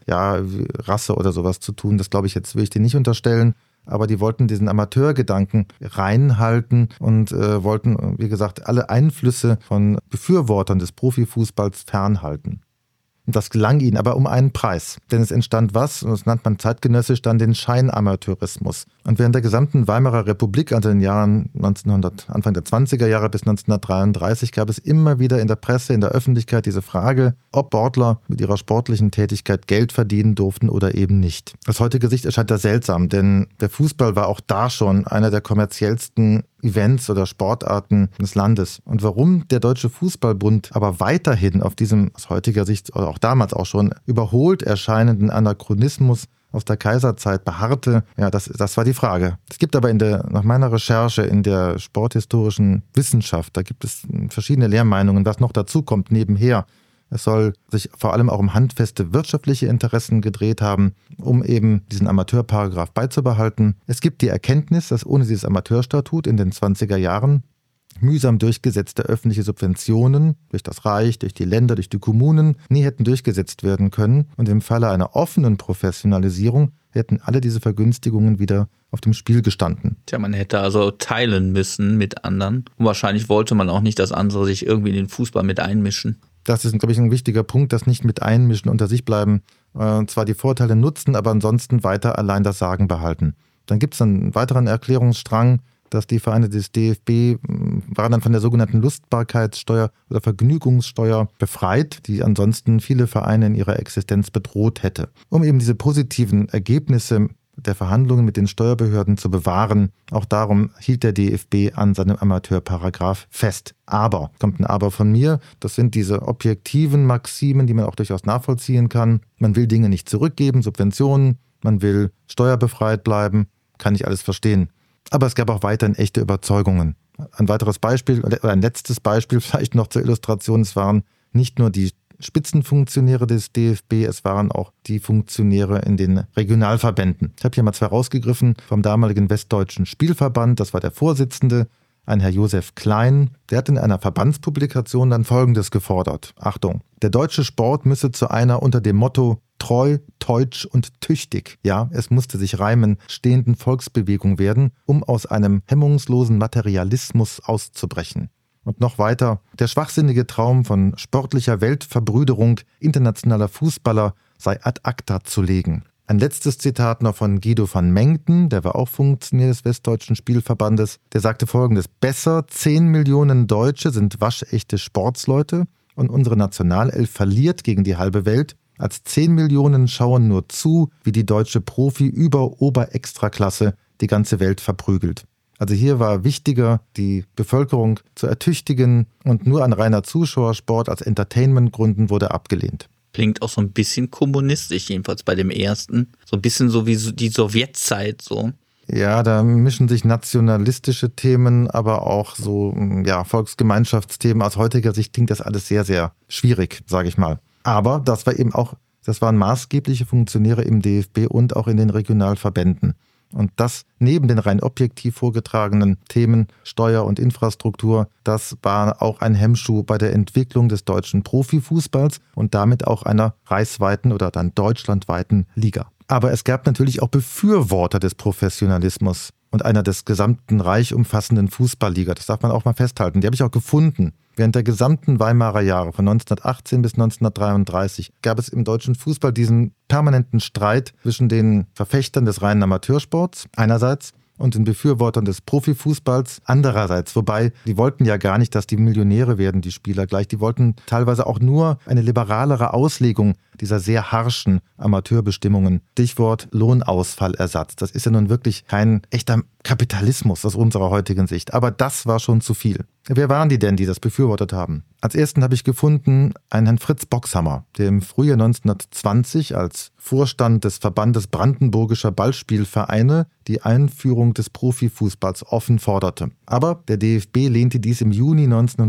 Rasse oder sowas zu tun, das glaube ich, jetzt will ich dir nicht unterstellen. Aber die wollten diesen Amateurgedanken reinhalten und wollten, wie gesagt, alle Einflüsse von Befürwortern des Profifußballs fernhalten. Und das gelang ihnen, aber um einen Preis. Denn es entstand was, und das nennt man zeitgenössisch dann den Scheinamateurismus. Und während der gesamten Weimarer Republik, also in den Jahren Anfang der 20er Jahre bis 1933, gab es immer wieder in der Presse, in der Öffentlichkeit diese Frage, ob Sportler mit ihrer sportlichen Tätigkeit Geld verdienen durften oder eben nicht. Aus heutiger Sicht erscheint das seltsam, denn der Fußball war auch da schon einer der kommerziellsten Events oder Sportarten des Landes. Und warum der Deutsche Fußballbund aber weiterhin auf diesem aus heutiger Sicht oder auch damals auch schon überholt erscheinenden Anachronismus aus der Kaiserzeit beharrte, ja, das war die Frage. Es gibt aber nach meiner Recherche in der sporthistorischen Wissenschaft, da gibt es verschiedene Lehrmeinungen, was noch dazu kommt nebenher. Es soll sich vor allem auch um handfeste wirtschaftliche Interessen gedreht haben, um eben diesen Amateurparagraph beizubehalten. Es gibt die Erkenntnis, dass ohne dieses Amateurstatut in den 20er Jahren mühsam durchgesetzte öffentliche Subventionen durch das Reich, durch die Länder, durch die Kommunen nie hätten durchgesetzt werden können. Und im Falle einer offenen Professionalisierung hätten alle diese Vergünstigungen wieder auf dem Spiel gestanden. Tja, man hätte also teilen müssen mit anderen. Und wahrscheinlich wollte man auch nicht, dass andere sich irgendwie in den Fußball mit einmischen. Das ist, glaube ich, ein wichtiger Punkt, das nicht mit einmischen, unter sich bleiben, zwar die Vorteile nutzen, aber ansonsten weiter allein das Sagen behalten. Dann gibt es einen weiteren Erklärungsstrang, dass die Vereine des DFB waren dann von der sogenannten Lustbarkeitssteuer oder Vergnügungssteuer befreit, die ansonsten viele Vereine in ihrer Existenz bedroht hätte. Um eben diese positiven Ergebnisse der Verhandlungen mit den Steuerbehörden zu bewahren. Auch darum hielt der DFB an seinem Amateurparagraph fest. Aber, kommt ein Aber von mir, das sind diese objektiven Maximen, die man auch durchaus nachvollziehen kann. Man will Dinge nicht zurückgeben, Subventionen, man will steuerbefreit bleiben, kann ich alles verstehen. Aber es gab auch weiterhin echte Überzeugungen. Ein weiteres Beispiel, oder ein letztes Beispiel vielleicht noch zur Illustration, es waren nicht nur die Spitzenfunktionäre des DFB, es waren auch die Funktionäre in den Regionalverbänden. Ich habe hier mal zwei rausgegriffen vom damaligen Westdeutschen Spielverband, das war der Vorsitzende, ein Herr Josef Klein, der hat in einer Verbandspublikation dann Folgendes gefordert. Achtung, der deutsche Sport müsse zu einer unter dem Motto treu, teutsch und tüchtig, ja, es musste sich reimen, stehenden Volksbewegung werden, um aus einem hemmungslosen Materialismus auszubrechen. Und noch weiter, der schwachsinnige Traum von sportlicher Weltverbrüderung internationaler Fußballer sei ad acta zu legen. Ein letztes Zitat noch von Guido van Mengten, der war auch Funktionär des Westdeutschen Spielverbandes, der sagte Folgendes: Besser 10 Millionen Deutsche sind waschechte Sportsleute und unsere Nationalelf verliert gegen die halbe Welt, als 10 Millionen schauen nur zu, wie die deutsche Profi über Oberextraklasse die ganze Welt verprügelt. Also hier war wichtiger, die Bevölkerung zu ertüchtigen und nur ein reiner Zuschauersport als Entertainmentgründen wurde abgelehnt. Klingt auch so ein bisschen kommunistisch, jedenfalls bei dem ersten. So ein bisschen so wie die Sowjetzeit so. Ja, da mischen sich nationalistische Themen, aber auch so Volksgemeinschaftsthemen. Aus heutiger Sicht klingt das alles sehr, sehr schwierig, sage ich mal. Aber das waren maßgebliche Funktionäre im DFB und auch in den Regionalverbänden. Und das neben den rein objektiv vorgetragenen Themen Steuer und Infrastruktur, das war auch ein Hemmschuh bei der Entwicklung des deutschen Profifußballs und damit auch einer reichsweiten oder dann deutschlandweiten Liga. Aber es gab natürlich auch Befürworter des Professionalismus und einer des gesamten Reich umfassenden Fußballliga. Das darf man auch mal festhalten. Die habe ich auch gefunden. Während der gesamten Weimarer Jahre von 1918 bis 1933 gab es im deutschen Fußball diesen permanenten Streit zwischen den Verfechtern des reinen Amateursports einerseits und den Befürwortern des Profifußballs andererseits. Wobei, die wollten ja gar nicht, dass die Millionäre werden, die Spieler gleich. Die wollten teilweise auch nur eine liberalere Auslegung dieser sehr harschen Amateurbestimmungen. Stichwort Lohnausfallersatz. Das ist ja nun wirklich kein echter Kapitalismus aus unserer heutigen Sicht. Aber das war schon zu viel. Wer waren die denn, die das befürwortet haben? Als ersten habe ich gefunden einen Herrn Fritz Boxhammer, der im Frühjahr 1920 als Vorstand des Verbandes Brandenburgischer Ballspielvereine die Einführung des Profifußballs offen forderte. Aber der DFB lehnte dies im Juni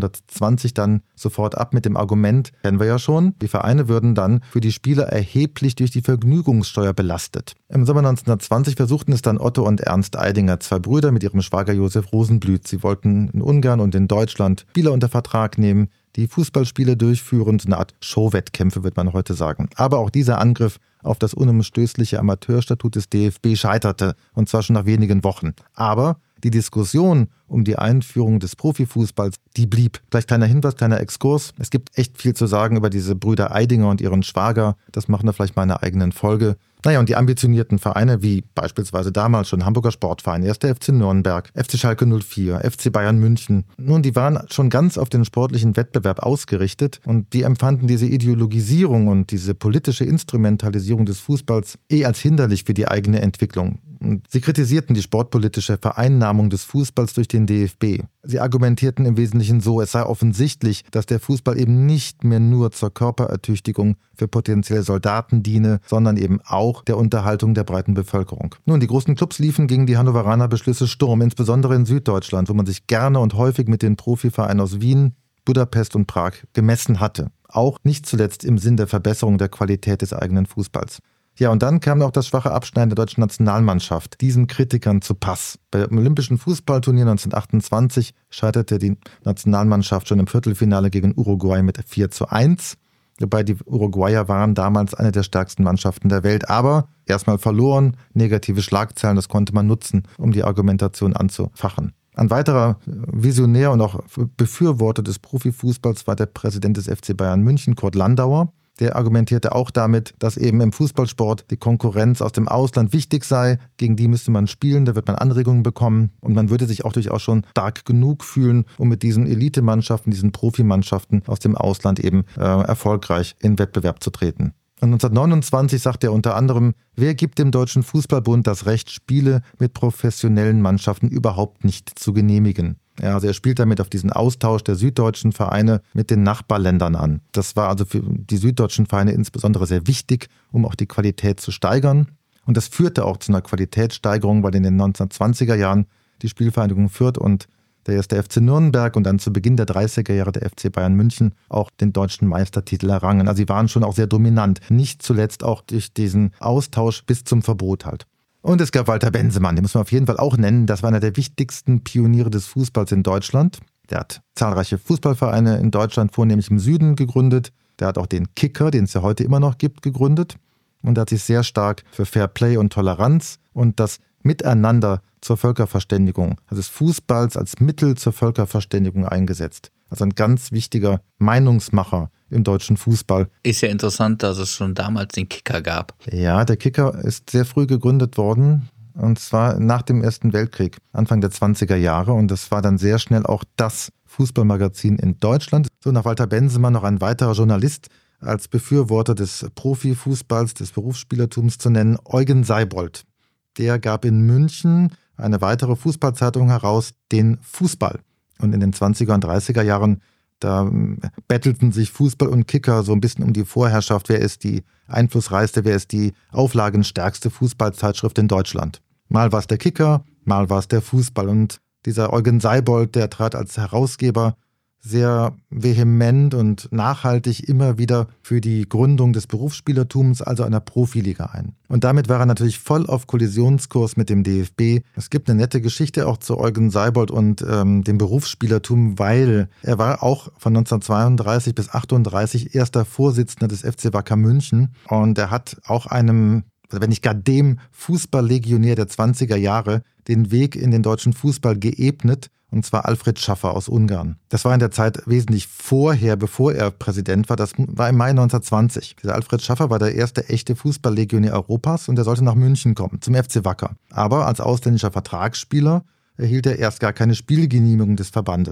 1920 dann sofort ab mit dem Argument, kennen wir ja schon, die Vereine würden dann für die Spieler erheblich durch die Vergnügungssteuer belastet. Im Sommer 1920 versuchten es dann Otto und Ernst Eidinger, zwei Brüder mit ihrem Schwager Josef Rosenblüt. Sie wollten in Ungarn und in Deutschland Spieler unter Vertrag nehmen, die Fußballspiele durchführen, so eine Art Showwettkämpfe, wird man heute sagen. Aber auch dieser Angriff auf das unumstößliche Amateurstatut des DFB scheiterte, und zwar schon nach wenigen Wochen. Aber die Diskussion um die Einführung des Profifußballs, die blieb. Gleich kleiner Hinweis, kleiner Exkurs. Es gibt echt viel zu sagen über diese Brüder Eidinger und ihren Schwager. Das machen wir vielleicht mal in einer eigenen Folge. Naja, und die ambitionierten Vereine, wie beispielsweise damals schon Hamburger Sportverein, 1. FC Nürnberg, FC Schalke 04, FC Bayern München, nun, die waren schon ganz auf den sportlichen Wettbewerb ausgerichtet und die empfanden diese Ideologisierung und diese politische Instrumentalisierung des Fußballs als hinderlich für die eigene Entwicklung. Und sie kritisierten die sportpolitische Vereinnahmung des Fußballs durch den DFB. Sie argumentierten im Wesentlichen so, es sei offensichtlich, dass der Fußball eben nicht mehr nur zur Körperertüchtigung für potenzielle Soldaten diene, sondern eben auch der Unterhaltung der breiten Bevölkerung. Nun, die großen Clubs liefen gegen die Hannoveraner Beschlüsse Sturm, insbesondere in Süddeutschland, wo man sich gerne und häufig mit den Profivereinen aus Wien, Budapest und Prag gemessen hatte. Auch nicht zuletzt im Sinn der Verbesserung der Qualität des eigenen Fußballs. Ja, und dann kam auch das schwache Abschneiden der deutschen Nationalmannschaft diesen Kritikern zu Pass. Beim Olympischen Fußballturnier 1928 scheiterte die Nationalmannschaft schon im Viertelfinale gegen Uruguay mit 4:1. Wobei die Uruguayer waren damals eine der stärksten Mannschaften der Welt. Aber erstmal verloren, negative Schlagzeilen, das konnte man nutzen, um die Argumentation anzufachen. Ein weiterer Visionär und auch Befürworter des Profifußballs war der Präsident des FC Bayern München, Kurt Landauer. Der argumentierte auch damit, dass eben im Fußballsport die Konkurrenz aus dem Ausland wichtig sei. Gegen die müsste man spielen, da wird man Anregungen bekommen. Und man würde sich auch durchaus schon stark genug fühlen, um mit diesen Elitemannschaften, diesen Profimannschaften aus dem Ausland eben erfolgreich in Wettbewerb zu treten. Und 1929 sagt er unter anderem, wer gibt dem Deutschen Fußballbund das Recht, Spiele mit professionellen Mannschaften überhaupt nicht zu genehmigen? Ja, also er spielt damit auf diesen Austausch der süddeutschen Vereine mit den Nachbarländern an. Das war also für die süddeutschen Vereine insbesondere sehr wichtig, um auch die Qualität zu steigern. Und das führte auch zu einer Qualitätssteigerung, weil in den 1920er Jahren die Spielvereinigung Fürth und der 1. FC Nürnberg und dann zu Beginn der 30er Jahre der FC Bayern München auch den deutschen Meistertitel errangen. Also sie waren schon auch sehr dominant, nicht zuletzt auch durch diesen Austausch bis zum Verbot halt. Und es gab Walter Bensemann, den muss man auf jeden Fall auch nennen. Das war einer der wichtigsten Pioniere des Fußballs in Deutschland. Der hat zahlreiche Fußballvereine in Deutschland, vornehmlich im Süden, gegründet. Der hat auch den Kicker, den es ja heute immer noch gibt, gegründet. Und er hat sich sehr stark für Fair Play und Toleranz und das Miteinander zur Völkerverständigung, also des Fußballs als Mittel zur Völkerverständigung eingesetzt. Also ein ganz wichtiger Meinungsmacher im deutschen Fußball. Ist ja interessant, dass es schon damals den Kicker gab. Ja, der Kicker ist sehr früh gegründet worden, und zwar nach dem Ersten Weltkrieg, Anfang der 20er Jahre. Und das war dann sehr schnell auch das Fußballmagazin in Deutschland. So, nach Walter Bensemann noch ein weiterer Journalist als Befürworter des Profifußballs, des Berufsspielertums zu nennen, Eugen Seibold. Der gab in München eine weitere Fußballzeitung heraus, den Fußball. Und in den 20er und 30er Jahren, da bettelten sich Fußball und Kicker so ein bisschen um die Vorherrschaft. Wer ist die einflussreichste, wer ist die auflagenstärkste Fußballzeitschrift in Deutschland? Mal war es der Kicker, mal war es der Fußball. Und dieser Eugen Seibold, der trat als Herausgeber sehr vehement und nachhaltig immer wieder für die Gründung des Berufsspielertums, also einer Profiliga ein. Und damit war er natürlich voll auf Kollisionskurs mit dem DFB. Es gibt eine nette Geschichte auch zu Eugen Seibold und dem Berufsspielertum, weil er war auch von 1932 bis 1938 erster Vorsitzender des FC Wacker München und er hat auch einem, wenn nicht gar dem Fußballlegionär der 20er Jahre den Weg in den deutschen Fußball geebnet, und zwar Alfred Schaffer aus Ungarn. Das war in der Zeit wesentlich vorher, bevor er Präsident war. Das war im Mai 1920. Dieser Alfred Schaffer war der erste echte Fußballlegionär Europas und er sollte nach München kommen, zum FC Wacker. Aber als ausländischer Vertragsspieler erhielt er erst gar keine Spielgenehmigung des Verbandes.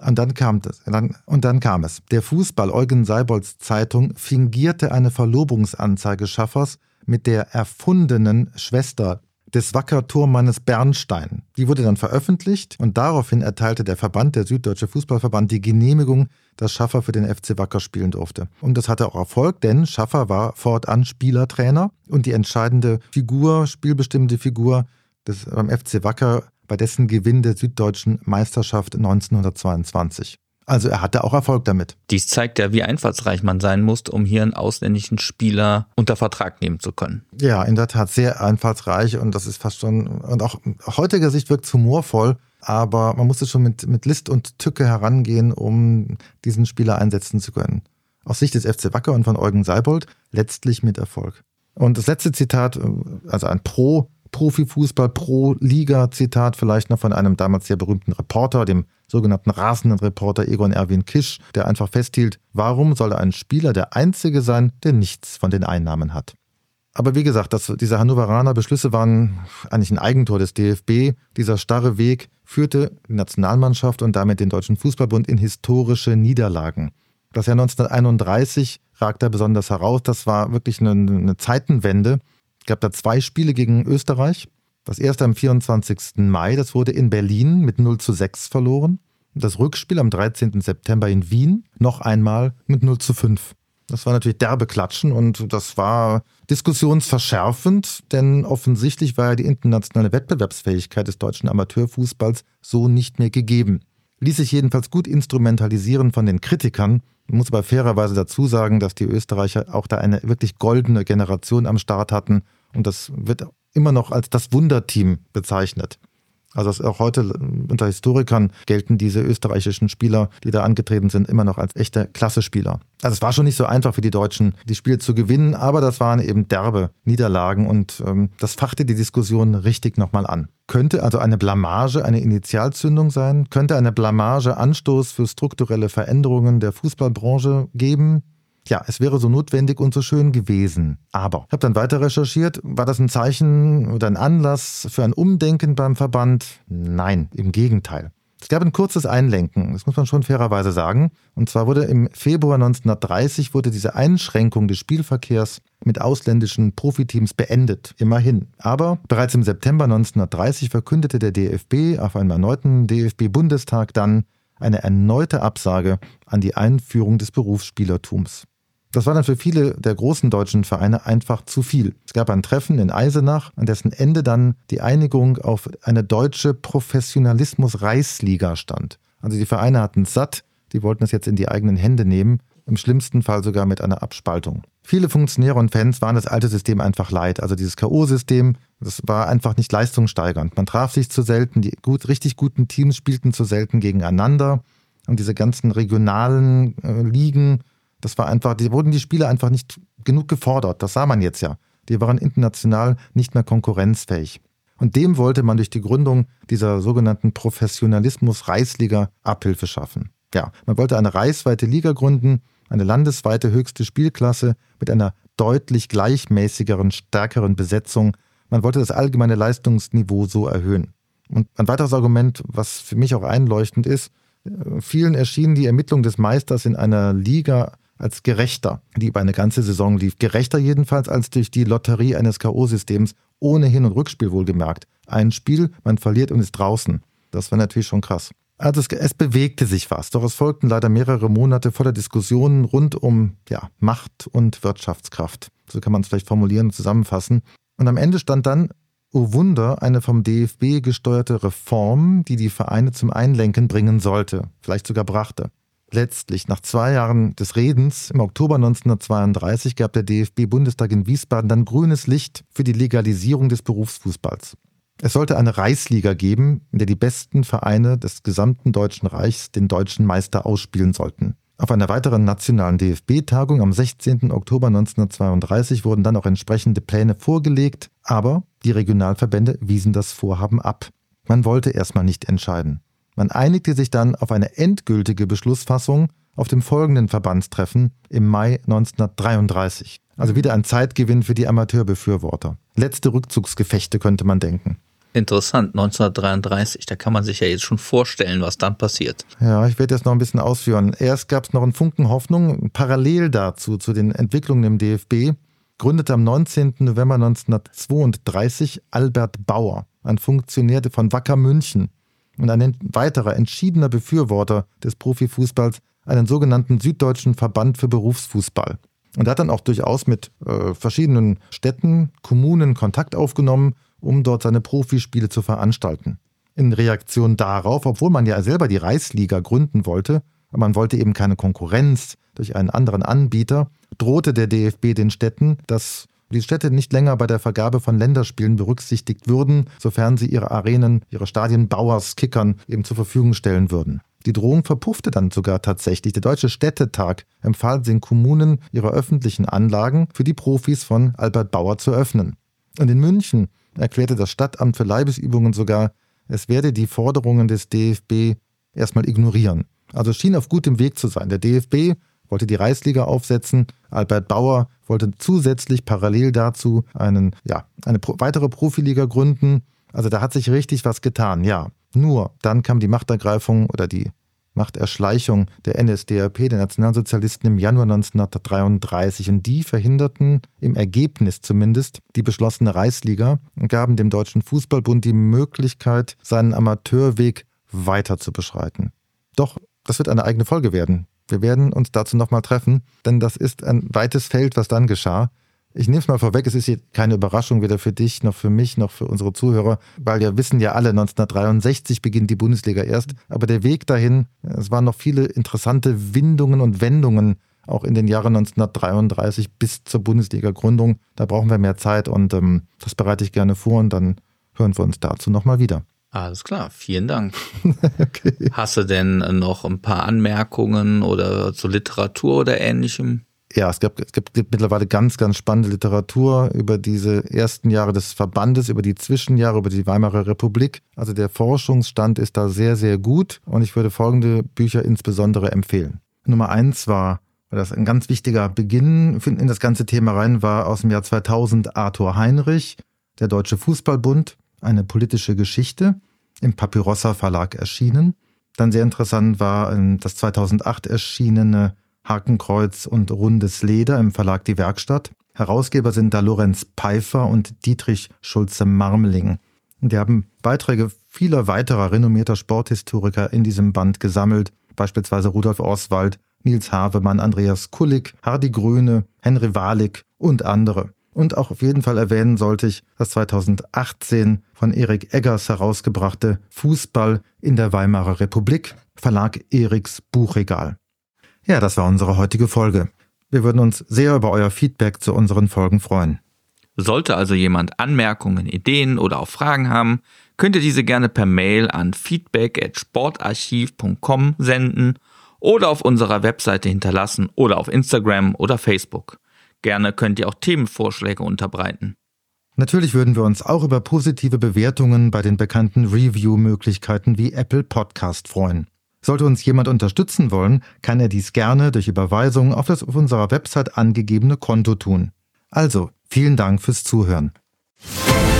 Und dann kam es. Der Fußball Eugen Seibolds Zeitung fingierte eine Verlobungsanzeige Schaffers mit der erfundenen Schwester des Wacker-Tormannes Bernstein. Die wurde dann veröffentlicht und daraufhin erteilte der Verband, der Süddeutsche Fußballverband, die Genehmigung, dass Schaffer für den FC Wacker spielen durfte. Und das hatte auch Erfolg, denn Schaffer war fortan Spielertrainer und die entscheidende Figur, spielbestimmende Figur beim FC Wacker bei dessen Gewinn der Süddeutschen Meisterschaft 1922. Also er hatte auch Erfolg damit. Dies zeigt ja, wie einfallsreich man sein muss, um hier einen ausländischen Spieler unter Vertrag nehmen zu können. Ja, in der Tat sehr einfallsreich und das ist fast schon, und auch aus heutiger Sicht wirkt es humorvoll, aber man musste schon mit List und Tücke herangehen, um diesen Spieler einsetzen zu können. Aus Sicht des FC Wacker und von Eugen Seibold letztlich mit Erfolg. Und das letzte Zitat, also ein Profifußball, Pro-Liga-Zitat vielleicht noch von einem damals sehr berühmten Reporter, dem sogenannten rasenden Reporter Egon Erwin Kisch, der einfach festhielt, warum soll ein Spieler der Einzige sein, der nichts von den Einnahmen hat. Aber wie gesagt, diese Hannoveraner Beschlüsse waren eigentlich ein Eigentor des DFB. Dieser starre Weg führte die Nationalmannschaft und damit den Deutschen Fußballbund in historische Niederlagen. Das Jahr 1931 ragt da besonders heraus. Das war wirklich eine Zeitenwende. Es gab da 2 Spiele gegen Österreich. Das erste am 24. Mai, das wurde in Berlin mit 0:6 verloren. Und das Rückspiel am 13. September in Wien noch einmal mit 0:5. Das war natürlich derbe Klatschen und das war diskussionsverschärfend, denn offensichtlich war ja die internationale Wettbewerbsfähigkeit des deutschen Amateurfußballs so nicht mehr gegeben. Ließ sich jedenfalls gut instrumentalisieren von den Kritikern. Man muss aber fairerweise dazu sagen, dass die Österreicher auch da eine wirklich goldene Generation am Start hatten und das wird immer noch als das Wunderteam bezeichnet. Also auch heute unter Historikern gelten diese österreichischen Spieler, die da angetreten sind, immer noch als echte Klasse-Spieler. Also es war schon nicht so einfach für die Deutschen, die Spiele zu gewinnen, aber das waren eben derbe Niederlagen und das fachte die Diskussion richtig nochmal an. Könnte also eine Blamage eine Initialzündung sein? Könnte eine Blamage Anstoß für strukturelle Veränderungen der Fußballbranche geben? Ja, es wäre so notwendig und so schön gewesen. Aber ich habe dann weiter recherchiert. War das ein Zeichen oder ein Anlass für ein Umdenken beim Verband? Nein, im Gegenteil. Es gab ein kurzes Einlenken, das muss man schon fairerweise sagen. Und zwar wurde im Februar 1930 diese Einschränkung des Spielverkehrs mit ausländischen Profiteams beendet, immerhin. Aber bereits im September 1930 verkündete der DFB auf einem erneuten DFB-Bundestag dann eine erneute Absage an die Einführung des Berufsspielertums. Das war dann für viele der großen deutschen Vereine einfach zu viel. Es gab ein Treffen in Eisenach, an dessen Ende dann die Einigung auf eine deutsche Professionalismus-Reichsliga stand. Also die Vereine hatten es satt, die wollten es jetzt in die eigenen Hände nehmen, im schlimmsten Fall sogar mit einer Abspaltung. Viele Funktionäre und Fans waren das alte System einfach leid. Also dieses K.O.-System, das war einfach nicht leistungssteigernd. Man traf sich zu selten, die richtig guten Teams spielten zu selten gegeneinander. Und diese ganzen regionalen Ligen, wurden die Spieler einfach nicht genug gefordert. Das sah man jetzt ja. Die waren international nicht mehr konkurrenzfähig. Und dem wollte man durch die Gründung dieser sogenannten Professionalismus-Reichsliga Abhilfe schaffen. Ja, man wollte eine reichsweite Liga gründen, eine landesweite höchste Spielklasse mit einer deutlich gleichmäßigeren, stärkeren Besetzung. Man wollte das allgemeine Leistungsniveau so erhöhen. Und ein weiteres Argument, was für mich auch einleuchtend ist, vielen erschien die Ermittlung des Meisters in einer Liga als gerechter, die über eine ganze Saison lief. Gerechter jedenfalls als durch die Lotterie eines K.O.-Systems, ohne Hin- und Rückspiel wohlgemerkt. Ein Spiel, man verliert und ist draußen. Das war natürlich schon krass. Also es bewegte sich was, doch es folgten leider mehrere Monate voller Diskussionen rund um Macht und Wirtschaftskraft. So kann man es vielleicht formulieren und zusammenfassen. Und am Ende stand dann, oh Wunder, eine vom DFB gesteuerte Reform, die die Vereine zum Einlenken bringen sollte, vielleicht sogar brachte. Letztlich, nach 2 Jahren des Redens, im Oktober 1932 gab der DFB-Bundestag in Wiesbaden dann grünes Licht für die Legalisierung des Berufsfußballs. Es sollte eine Reichsliga geben, in der die besten Vereine des gesamten Deutschen Reichs den deutschen Meister ausspielen sollten. Auf einer weiteren nationalen DFB-Tagung am 16. Oktober 1932 wurden dann auch entsprechende Pläne vorgelegt, aber die Regionalverbände wiesen das Vorhaben ab. Man wollte erstmal nicht entscheiden. Man einigte sich dann auf eine endgültige Beschlussfassung auf dem folgenden Verbandstreffen im Mai 1933. Also wieder ein Zeitgewinn für die Amateurbefürworter. Letzte Rückzugsgefechte könnte man denken. Interessant, 1933, da kann man sich ja jetzt schon vorstellen, was dann passiert. Ja, ich werde jetzt noch ein bisschen ausführen. Erst gab es noch einen Funken Hoffnung. Parallel dazu, zu den Entwicklungen im DFB, gründete am 19. November 1932 Albert Bauer, ein Funktionär von Wacker München und ein weiterer entschiedener Befürworter des Profifußballs, einen sogenannten Süddeutschen Verband für Berufsfußball. Und er hat dann auch durchaus mit verschiedenen Städten, Kommunen Kontakt aufgenommen, um dort seine Profispiele zu veranstalten. In Reaktion darauf, obwohl man ja selber die Reichsliga gründen wollte, aber man wollte eben keine Konkurrenz durch einen anderen Anbieter, drohte der DFB den Städten, dass die Städte nicht länger bei der Vergabe von Länderspielen berücksichtigt würden, sofern sie ihre Arenen, ihre Stadien Bauerskickern eben zur Verfügung stellen würden. Die Drohung verpuffte dann sogar tatsächlich. Der Deutsche Städtetag empfahl den Kommunen, ihre öffentlichen Anlagen für die Profis von Albert Bauer zu öffnen. Und in München erklärte das Stadtamt für Leibesübungen sogar, es werde die Forderungen des DFB erstmal ignorieren. Also schien auf gutem Weg zu sein. Der DFB wollte die Reichsliga aufsetzen, Albert Bauer wollte zusätzlich parallel dazu eine weitere Profiliga gründen. Also da hat sich richtig was getan, ja. Nur dann kam die Machtergreifung oder die Machterschleichung der NSDAP, der Nationalsozialisten, im Januar 1933. Und die verhinderten im Ergebnis zumindest die beschlossene Reichsliga und gaben dem Deutschen Fußballbund die Möglichkeit, seinen Amateurweg weiter zu beschreiten. Doch das wird eine eigene Folge werden. Wir werden uns dazu nochmal treffen, denn das ist ein weites Feld, was dann geschah. Ich nehme es mal vorweg, es ist hier keine Überraschung, weder für dich, noch für mich, noch für unsere Zuhörer, weil wir wissen ja alle, 1963 beginnt die Bundesliga erst. Aber der Weg dahin, es waren noch viele interessante Windungen und Wendungen, auch in den Jahren 1933 bis zur Bundesliga-Gründung. Da brauchen wir mehr Zeit und das bereite ich gerne vor und dann hören wir uns dazu nochmal wieder. Alles klar, vielen Dank. Okay. Hast du denn noch ein paar Anmerkungen oder zur Literatur oder Ähnlichem? Ja, es gibt mittlerweile ganz, ganz spannende Literatur über diese ersten Jahre des Verbandes, über die Zwischenjahre, über die Weimarer Republik. Also der Forschungsstand ist da sehr, sehr gut und ich würde folgende Bücher insbesondere empfehlen. Nummer 1 war, weil das ein ganz wichtiger Beginn in das ganze Thema rein war, aus dem Jahr 2000 Arthur Heinrich, der Deutsche Fußballbund, eine politische Geschichte, im Papyrossa Verlag erschienen. Dann sehr interessant war das 2008 erschienene Hakenkreuz und Rundes Leder im Verlag Die Werkstatt. Herausgeber sind da Lorenz Peifer und Dietrich Schulze-Marmeling. Die haben Beiträge vieler weiterer renommierter Sporthistoriker in diesem Band gesammelt, beispielsweise Rudolf Oswald, Nils Havemann, Andreas Kullig, Hardy Gröne, Henry Wahlig und andere. Und auch auf jeden Fall erwähnen sollte ich das 2018 von Erik Eggers herausgebrachte Fußball in der Weimarer Republik, Verlag Eriks Buchregal. Ja, das war unsere heutige Folge. Wir würden uns sehr über euer Feedback zu unseren Folgen freuen. Sollte also jemand Anmerkungen, Ideen oder auch Fragen haben, könnt ihr diese gerne per Mail an feedback@sportarchiv.com senden oder auf unserer Webseite hinterlassen oder auf Instagram oder Facebook. Gerne könnt ihr auch Themenvorschläge unterbreiten. Natürlich würden wir uns auch über positive Bewertungen bei den bekannten Review-Möglichkeiten wie Apple Podcast freuen. Sollte uns jemand unterstützen wollen, kann er dies gerne durch Überweisung auf das auf unserer Website angegebene Konto tun. Also, vielen Dank fürs Zuhören.